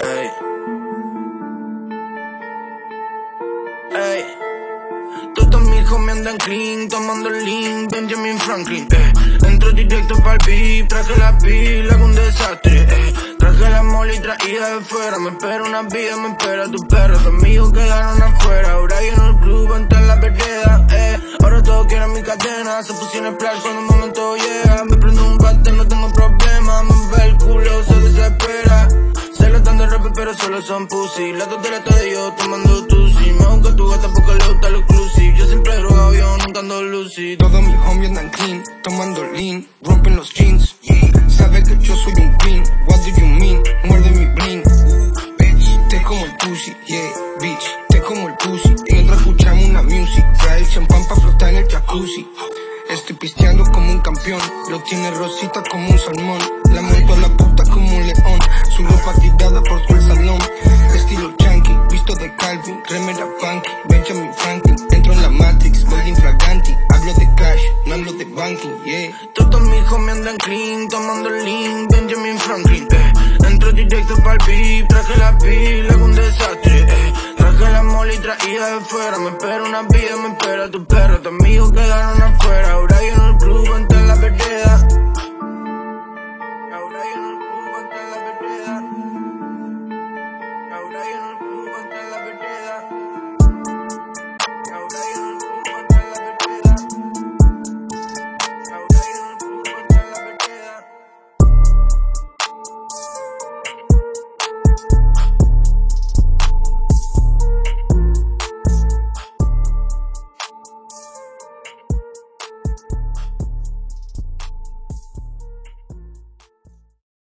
Ey. Ey. Todos mis homies andan clean, tomando lean, Benjamin Franklin, Entro directo pa'l beat, traje la pila con un desastre, Traje la mole y traída de fuera, me espera una vida, me espera tu perro. Tus amigos quedaron afuera, ahora lleno el club, entré en la vereda, Ahora todos quieren mi cadena, se pusieron en splash cuando el momento llega. Me prendo un bate, no tengo problema, me ve el culo, se desespera. Se lo dan de rap, pero solo son pussy. La totaleta de yo tomando tusi. Me busca tu gata porque le gusta lo exclusive. Yo siempre drogado, yo nunca ando lucid. Todos mis homies andan clean, tomando lean, rompen los jeans, Sabe que yo soy un queen, what do you mean? Muerde mi bling, bitch, te como el pussy, yeah, bitch, te como el pussy. Y otra escuchamos una music, trae el champán pa' flotar en el jacuzzi. Estoy pisteando como un campeón, lo tiene rosita como un salmón. La monto a la puta como un león, su ropa tirada por todo el salón. Estilo chunky, visto de Calvin, remera funky, Benjamin Franklin. Entro en la Matrix, voy de infraganti. Hablo de cash, no hablo de banking, yeah. Todos mis homies andan clean, tomando lean, Benjamin Franklin, Entro directo pa'l beat, traje la pila con un desastre, Traje la mole y traída de fuera, me espera una vida, me espera tu perro. Tus amigos quedaron afuera, ahora lleno el club, entré en la vereda,